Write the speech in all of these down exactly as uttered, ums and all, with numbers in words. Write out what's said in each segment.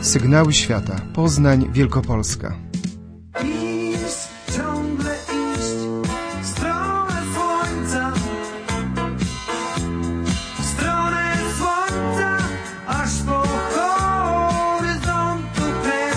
Sygnały świata. Poznań, Wielkopolska. Iść, ciągle iść w stronę słońca, w stronę słońca, aż po horyzontu kres.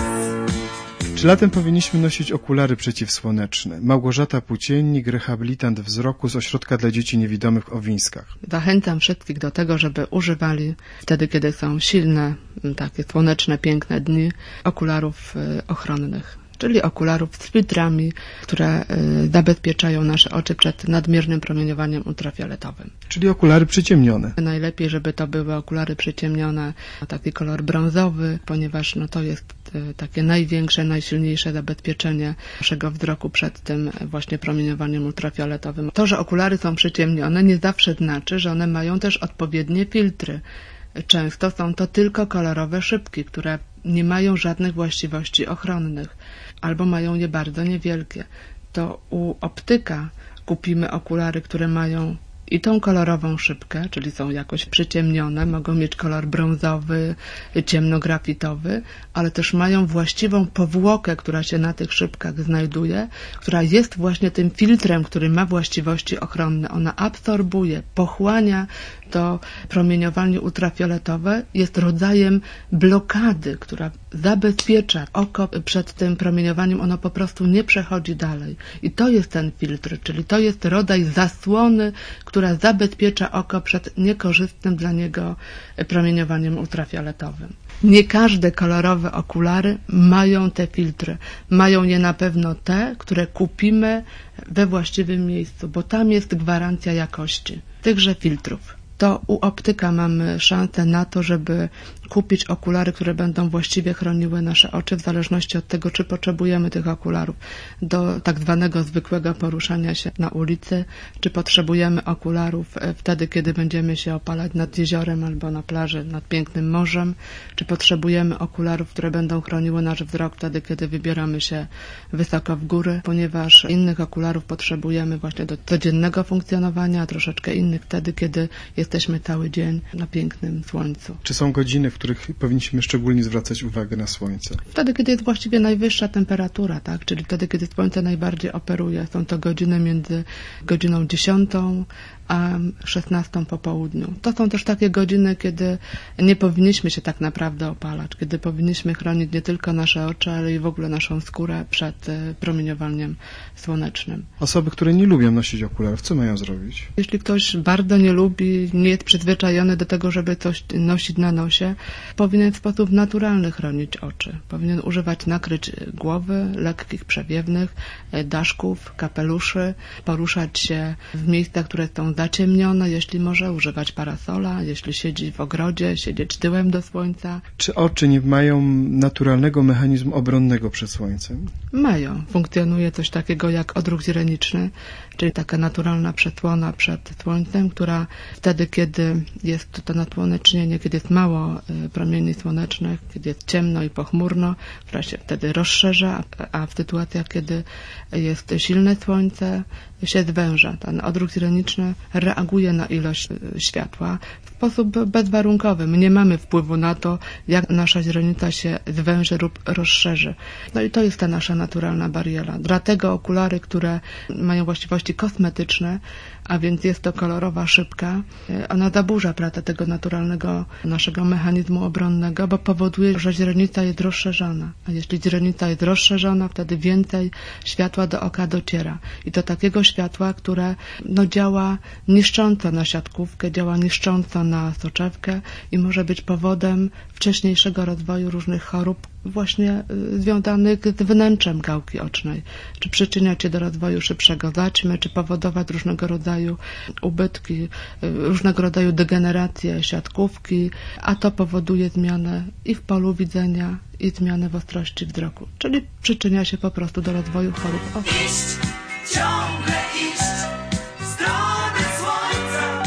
Czy latem powinniśmy nosić okulary przeciwsłoneczne? Małgorzata Płóciennik, rehabilitant wzroku z Ośrodka dla Dzieci Niewidomych w Owińskach. Zachęcam wszystkich do tego, żeby używali wtedy, kiedy są silne, takie słoneczne, piękne dni, okularów ochronnych, czyli okularów z filtrami, które zabezpieczają nasze oczy przed nadmiernym promieniowaniem ultrafioletowym. Czyli okulary przyciemnione. Najlepiej, żeby to były okulary przyciemnione, taki kolor brązowy, ponieważ no, to jest takie największe, najsilniejsze zabezpieczenie naszego wzroku przed tym właśnie promieniowaniem ultrafioletowym. To, że okulary są przyciemnione, nie zawsze znaczy, że one mają też odpowiednie filtry. Często są to tylko kolorowe szybki, które nie mają żadnych właściwości ochronnych, albo mają je bardzo niewielkie. To u optyka kupimy okulary, które mają i tą kolorową szybkę, czyli są jakoś przyciemnione, mogą mieć kolor brązowy, ciemnografitowy, ale też mają właściwą powłokę, która się na tych szybkach znajduje, która jest właśnie tym filtrem, który ma właściwości ochronne. Ona absorbuje, pochłania to promieniowanie ultrafioletowe, jest rodzajem blokady, która zabezpiecza oko przed tym promieniowaniem, ono po prostu nie przechodzi dalej. I to jest ten filtr, czyli to jest rodzaj zasłony, która zabezpiecza oko przed niekorzystnym dla niego promieniowaniem ultrafioletowym. Nie każde kolorowe okulary mają te filtry. Mają je na pewno te, które kupimy we właściwym miejscu, bo tam jest gwarancja jakości tychże filtrów. To u optyka mamy szansę na to, żeby kupić okulary, które będą właściwie chroniły nasze oczy, w zależności od tego, czy potrzebujemy tych okularów do tak zwanego zwykłego poruszania się na ulicy, czy potrzebujemy okularów wtedy, kiedy będziemy się opalać nad jeziorem albo na plaży, nad pięknym morzem, czy potrzebujemy okularów, które będą chroniły nasz wzrok wtedy, kiedy wybieramy się wysoko w góry, ponieważ innych okularów potrzebujemy właśnie do codziennego funkcjonowania, a troszeczkę innych wtedy, kiedy jesteśmy cały dzień na pięknym słońcu. Czy są godziny, w których powinniśmy szczególnie zwracać uwagę na słońce? Wtedy, kiedy jest właściwie najwyższa temperatura, tak? Czyli wtedy, kiedy słońce najbardziej operuje. Są to godziny między godziną dziesiątą a szesnastą po południu. To są też takie godziny, kiedy nie powinniśmy się tak naprawdę opalać, kiedy powinniśmy chronić nie tylko nasze oczy, ale i w ogóle naszą skórę przed promieniowaniem słonecznym. Osoby, które nie lubią nosić okularów, co mają zrobić? Jeśli ktoś bardzo nie lubi, nie jest przyzwyczajony do tego, żeby coś nosić na nosie, powinien w sposób naturalny chronić oczy. Powinien używać nakryć głowy, lekkich, przewiewnych, daszków, kapeluszy, poruszać się w miejscach, które są zaciemnione, jeśli może używać parasola, jeśli siedzi w ogrodzie, siedzieć tyłem do słońca. Czy oczy nie mają naturalnego mechanizmu obronnego przed słońcem? Mają. Funkcjonuje coś takiego jak odruch źreniczny, czyli taka naturalna przesłona przed słońcem, która wtedy, kiedy jest to nasłonecznienie, kiedy jest mało promieni słonecznych, kiedy jest ciemno i pochmurno, która się wtedy rozszerza, a w sytuacjach, kiedy jest silne słońce, się zwęża. Ten odruch źreniczny reaguje na ilość światła w sposób bezwarunkowy. My nie mamy wpływu na to, jak nasza źrenica się zwęży lub rozszerzy. No i to jest ta nasza naturalna bariera. Dlatego okulary, które mają właściwości kosmetyczne, a więc jest to kolorowa szybka, ona zaburza pracę tego naturalnego naszego mechanizmu obronnego, bo powoduje, że źrenica jest rozszerzona. A jeśli źrenica jest rozszerzona, wtedy więcej światła do oka dociera. I to takiego światła, które no, działa niszcząco na siatkówkę, działa niszcząco na soczewkę i może być powodem wcześniejszego rozwoju różnych chorób właśnie związanych z wnętrzem gałki ocznej. Czy przyczyniać się do rozwoju szybszego zaćmy, czy powodować różnego rodzaju ubytki, różnego rodzaju degeneracje siatkówki, a to powoduje zmianę i w polu widzenia, i zmianę w ostrości wzroku. Czyli przyczynia się po prostu do rozwoju chorób oczu. Iść, ciągle iść w stronę słońca,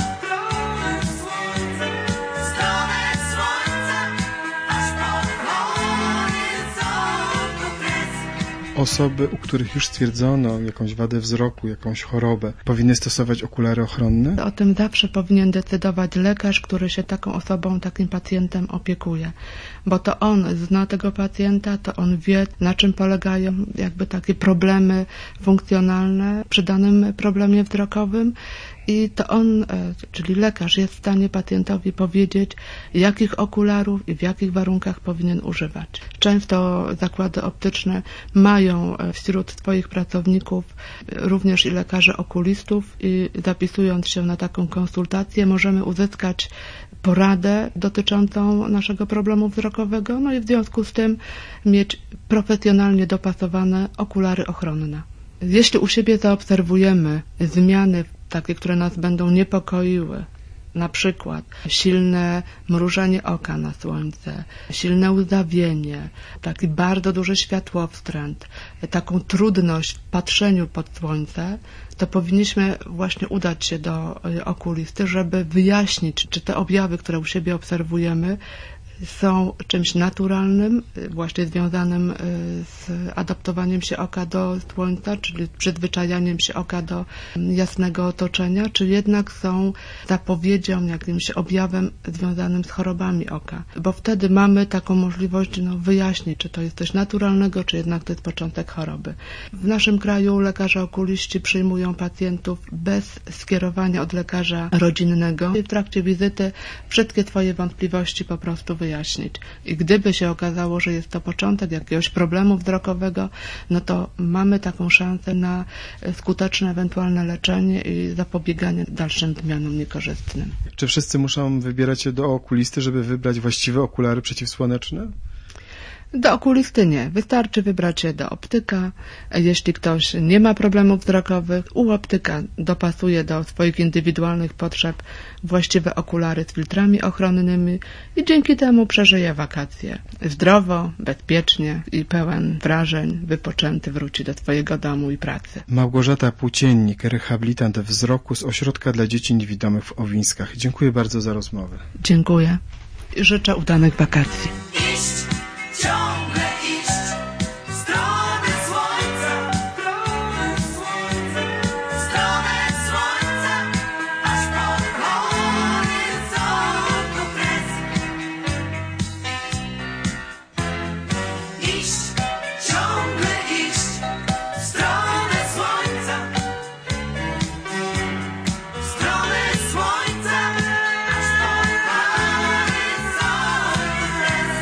w stronę słońca, aż po horyzontu kres. Osoby, u których już stwierdzono jakąś wadę wzroku, jakąś chorobę, powinny stosować okulary ochronne? O tym zawsze powinien decydować lekarz, który się taką osobą, takim pacjentem opiekuje. Bo to on zna tego pacjenta, to on wie, na czym polegają jakby takie problemy funkcjonalne przy danym problemie wzrokowym. I to on, czyli lekarz, jest w stanie pacjentowi powiedzieć, jakich okularów i w jakich warunkach powinien używać. Często zakłady optyczne mają wśród swoich pracowników również i lekarzy okulistów i zapisując się na taką konsultację możemy uzyskać poradę dotyczącą naszego problemu wzrokowego, no i w związku z tym mieć profesjonalnie dopasowane okulary ochronne. Jeśli u siebie zaobserwujemy zmiany takie, które nas będą niepokoiły, na przykład silne mrużenie oka na słońce, silne łzawienie, taki bardzo duży światłowstręt, taką trudność w patrzeniu pod słońce, to powinniśmy właśnie udać się do okulisty, żeby wyjaśnić, czy te objawy, które u siebie obserwujemy, są czymś naturalnym, właśnie związanym z adaptowaniem się oka do słońca, czyli przyzwyczajaniem się oka do jasnego otoczenia, czy jednak są zapowiedzią, jakimś objawem związanym z chorobami oka. Bo wtedy mamy taką możliwość no, wyjaśnić, czy to jest coś naturalnego, czy jednak to jest początek choroby. W naszym kraju lekarze okuliści przyjmują pacjentów bez skierowania od lekarza rodzinnego. W trakcie wizyty wszystkie swoje wątpliwości po prostu wyjaśnić. Wyjaśnić. I gdyby się okazało, że jest to początek jakiegoś problemu wzrokowego, no to mamy taką szansę na skuteczne ewentualne leczenie i zapobieganie dalszym zmianom niekorzystnym. Czy wszyscy muszą wybierać się do okulisty, żeby wybrać właściwe okulary przeciwsłoneczne? Do okulisty nie. Wystarczy wybrać się do optyka. Jeśli ktoś nie ma problemów wzrokowych, u optyka dopasuje do swoich indywidualnych potrzeb właściwe okulary z filtrami ochronnymi i dzięki temu przeżyje wakacje. Zdrowo, bezpiecznie i pełen wrażeń, wypoczęty wróci do swojego domu i pracy. Małgorzata Płóciennik, rehabilitant wzroku z Ośrodka dla Dzieci Niewidomych w Owińskach. Dziękuję bardzo za rozmowę. Dziękuję i życzę udanych wakacji. Ciągle iść w stronę słońca, w stronę słońca, aż pod horyzont do kres. Iść, ciągle iść w stronę słońca, w stronę słońca, aż pod horyzont do kres.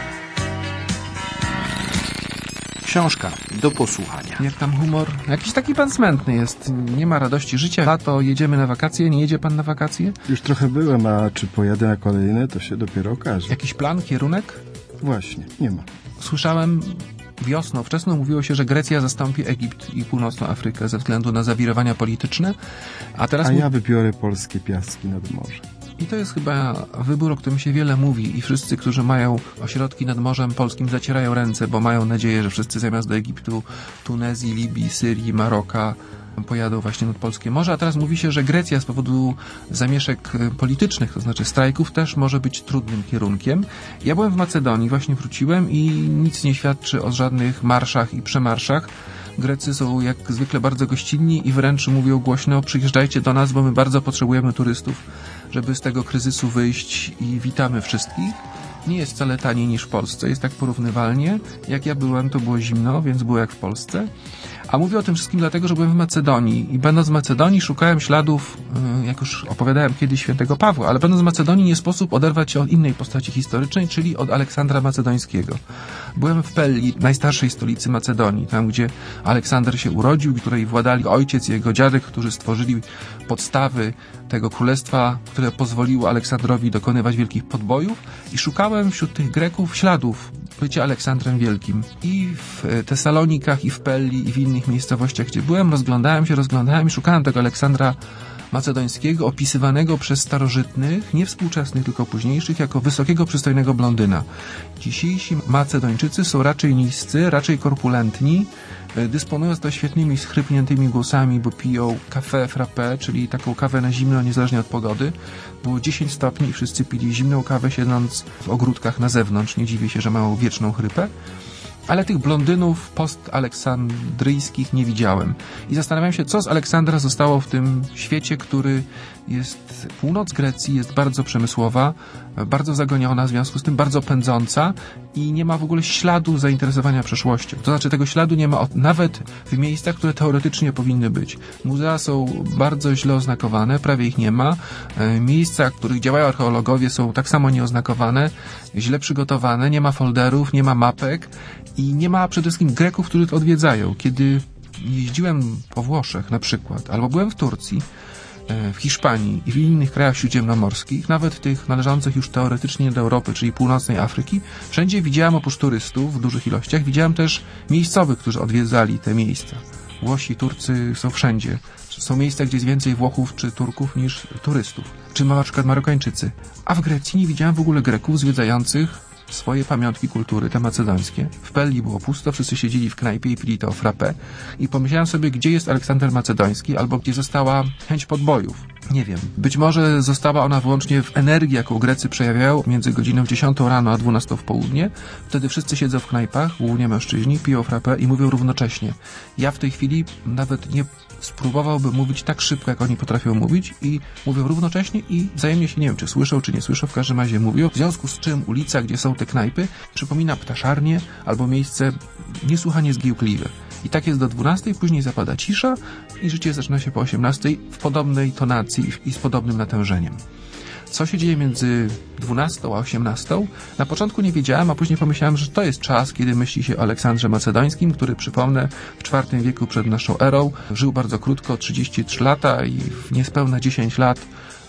Książka do posłuchania. Jak tam humor? Jakiś taki pan smętny jest. Nie ma radości życia. Lato, jedziemy na wakacje. Nie jedzie pan na wakacje? Już trochę byłem, a czy pojadę na kolejne, to się dopiero okaże. Jakiś plan, kierunek? Właśnie, nie ma. Słyszałem wiosną, wczesną mówiło się, że Grecja zastąpi Egipt i Północną Afrykę ze względu na zawirowania polityczne. A teraz... A mu... ja wybiorę polskie piaski nad morze. I to jest chyba wybór, o którym się wiele mówi i wszyscy, którzy mają ośrodki nad Morzem Polskim, zacierają ręce, bo mają nadzieję, że wszyscy zamiast do Egiptu, Tunezji, Libii, Syrii, Maroka pojadą właśnie nad Polskie Morze. A teraz mówi się, że Grecja z powodu zamieszek politycznych, to znaczy strajków, też może być trudnym kierunkiem. Ja byłem w Macedonii, właśnie wróciłem i nic nie świadczy o żadnych marszach i przemarszach. Grecy są jak zwykle bardzo gościnni i wręcz mówią głośno: przyjeżdżajcie do nas, bo my bardzo potrzebujemy turystów, żeby z tego kryzysu wyjść, i witamy wszystkich. Nie jest wcale taniej niż w Polsce, jest tak porównywalnie. Jak ja byłem, to było zimno, więc było jak w Polsce. A mówię o tym wszystkim dlatego, że byłem w Macedonii i będąc w Macedonii szukałem śladów, jak już opowiadałem kiedyś, świętego Pawła, ale będąc w Macedonii nie sposób oderwać się od innej postaci historycznej, czyli od Aleksandra Macedońskiego. Byłem w Pelli, najstarszej stolicy Macedonii, tam gdzie Aleksander się urodził, której władali ojciec i jego dziadek, którzy stworzyli podstawy tego królestwa, które pozwoliło Aleksandrowi dokonywać wielkich podbojów, i szukałem wśród tych Greków śladów bycia Aleksandrem Wielkim. I w Tesalonikach, i w Pelli, i w innych miejscowościach, gdzie byłem, rozglądałem się, rozglądałem i szukałem tego Aleksandra Macedońskiego, opisywanego przez starożytnych, nie współczesnych, tylko późniejszych, jako wysokiego, przystojnego blondyna. Dzisiejsi Macedończycy są raczej niscy, raczej korpulentni, dysponując to świetnymi, schrypniętymi głosami, bo piją kawę frappé, czyli taką kawę na zimno, niezależnie od pogody. Było dziesięć stopni i wszyscy pili zimną kawę, siedząc w ogródkach na zewnątrz. Nie dziwię się, że mają wieczną chrypę. ale tych blondynów post-aleksandryjskich nie widziałem. I zastanawiam się, co z Aleksandra zostało w tym świecie, który jest, północ Grecji jest bardzo przemysłowa, bardzo zagoniona, w związku z tym bardzo pędząca i nie ma w ogóle śladu zainteresowania przeszłością. To znaczy tego śladu nie ma od, nawet w miejscach, które teoretycznie powinny być. Muzea są bardzo źle oznakowane, prawie ich nie ma. E, miejsca, w których działają archeologowie, są tak samo nieoznakowane, źle przygotowane, nie ma folderów, nie ma mapek i nie ma przede wszystkim Greków, którzy to odwiedzają. Kiedy jeździłem po Włoszech na przykład, albo byłem w Turcji, w Hiszpanii i w innych krajach śródziemnomorskich, nawet tych należących już teoretycznie do Europy, czyli północnej Afryki, wszędzie widziałem oprócz turystów w dużych ilościach, widziałem też miejscowych, którzy odwiedzali te miejsca. Włosi, Turcy są wszędzie. Są miejsca, gdzie jest więcej Włochów czy Turków niż turystów. Czy na przykład Marokańczycy. A w Grecji nie widziałem w ogóle Greków zwiedzających swoje pamiątki kultury, te macedońskie. W Pelli było pusto, wszyscy siedzieli w knajpie i pili to frappé. I pomyślałem sobie, gdzie jest Aleksander Macedoński, albo gdzie została chęć podbojów. Nie wiem. Być może została ona wyłącznie w energii, jaką Grecy przejawiają między godziną dziesiątą rano a dwunastą w południe. Wtedy wszyscy siedzą w knajpach, głównie mężczyźni, piją frappé i mówią równocześnie. Ja w tej chwili nawet nie spróbowałbym mówić tak szybko, jak oni potrafią mówić i mówią równocześnie i wzajemnie się nie wiem, czy słyszą, czy nie słyszą, w każdym razie mówią. W związku z czym ulica, gdzie są te knajpy, przypomina ptaszarnię albo miejsce niesłychanie zgiełkliwe. I tak jest do dwunastej, później zapada cisza i życie zaczyna się po osiemnastej w podobnej tonacji i z podobnym natężeniem. Co się dzieje między dwunastą a osiemnastą? Na początku nie wiedziałem, a później pomyślałem, że to jest czas, kiedy myśli się o Aleksandrze Macedońskim, który, przypomnę, w czwartym wieku przed naszą erą żył bardzo krótko, trzydzieści trzy lata i w niespełna dziesięć lat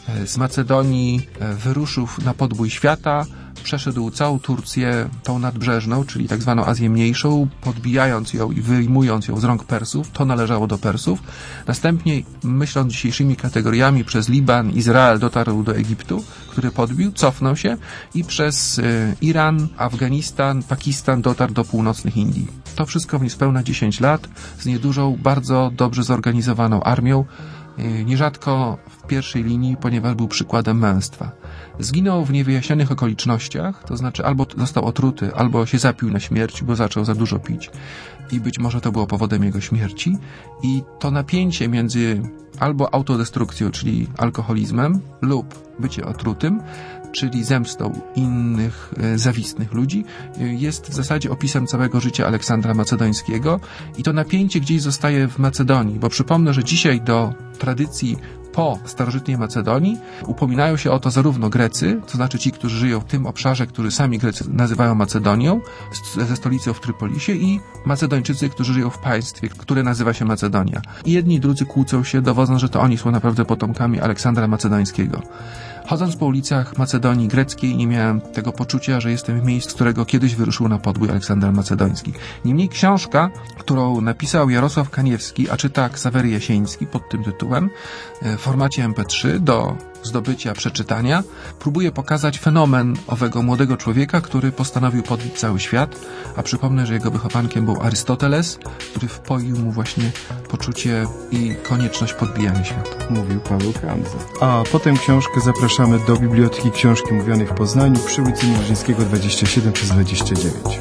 z Macedonii wyruszył na podbój świata, przeszedł całą Turcję, tą nadbrzeżną, czyli tak zwaną Azję Mniejszą, podbijając ją i wyjmując ją z rąk Persów. To należało do Persów. Następnie, myśląc dzisiejszymi kategoriami, przez Liban, Izrael dotarł do Egiptu, który podbił, cofnął się i przez y, Iran, Afganistan, Pakistan dotarł do północnych Indii. To wszystko w niespełna dziesięć lat z niedużą, bardzo dobrze zorganizowaną armią, y, nierzadko w pierwszej linii, ponieważ był przykładem męstwa. Zginął w niewyjaśnionych okolicznościach, to znaczy albo został otruty, albo się zapił na śmierć, bo zaczął za dużo pić i być może to było powodem jego śmierci. I to napięcie między albo autodestrukcją, czyli alkoholizmem, lub bycie otrutym, czyli zemstą innych e, zawistnych ludzi, e, jest w zasadzie opisem całego życia Aleksandra Macedońskiego i to napięcie gdzieś zostaje w Macedonii, bo przypomnę, że dzisiaj do tradycji po starożytnej Macedonii upominają się o to zarówno Grecy, to znaczy ci, którzy żyją w tym obszarze, który sami Grecy nazywają Macedonią, ze stolicą w Trypolisie, i Macedończycy, którzy żyją w państwie, które nazywa się Macedonia. I jedni i drudzy kłócą się, dowodząc, że to oni są naprawdę potomkami Aleksandra Macedońskiego. Chodząc po ulicach Macedonii greckiej, nie miałem tego poczucia, że jestem w miejscu, z którego kiedyś wyruszył na podbój Aleksander Macedoński. Niemniej książka, którą napisał Jarosław Kaniewski, a czyta Ksawery Jasieński pod tym tytułem, w formacie em pe trzy do zdobycia, przeczytania, próbuje pokazać fenomen owego młodego człowieka, który postanowił podbić cały świat, a przypomnę, że jego wychowankiem był Arystoteles, który wpoił mu właśnie poczucie i konieczność podbijania świata. Mówił Paweł Kandza. A potem książkę zapraszamy do Biblioteki Książki Mówionej w Poznaniu przy ulicy Mierzyńskiego dwadzieścia siedem przez dwadzieścia dziewięć.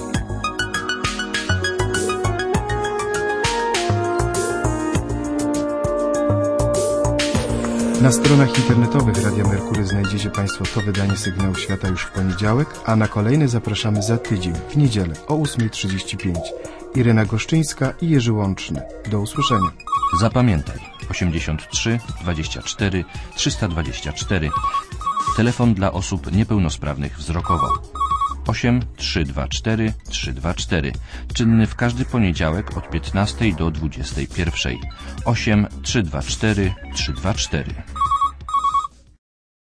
Na stronach internetowych Radia Merkury znajdziecie Państwo to wydanie Sygnału Świata już w poniedziałek, a na kolejne zapraszamy za tydzień, w niedzielę o ósma trzydzieści pięć. Irena Goszczyńska i Jerzy Łączny. Do usłyszenia. Zapamiętaj: osiemdziesiąt trzy dwadzieścia cztery trzysta dwadzieścia cztery. Telefon dla osób niepełnosprawnych wzrokowo. osiem trzy dwa cztery trzy dwa cztery. Czynny w każdy poniedziałek od piętnastej do dwudziestej pierwszej. osiem trzy dwa cztery trzy dwa cztery.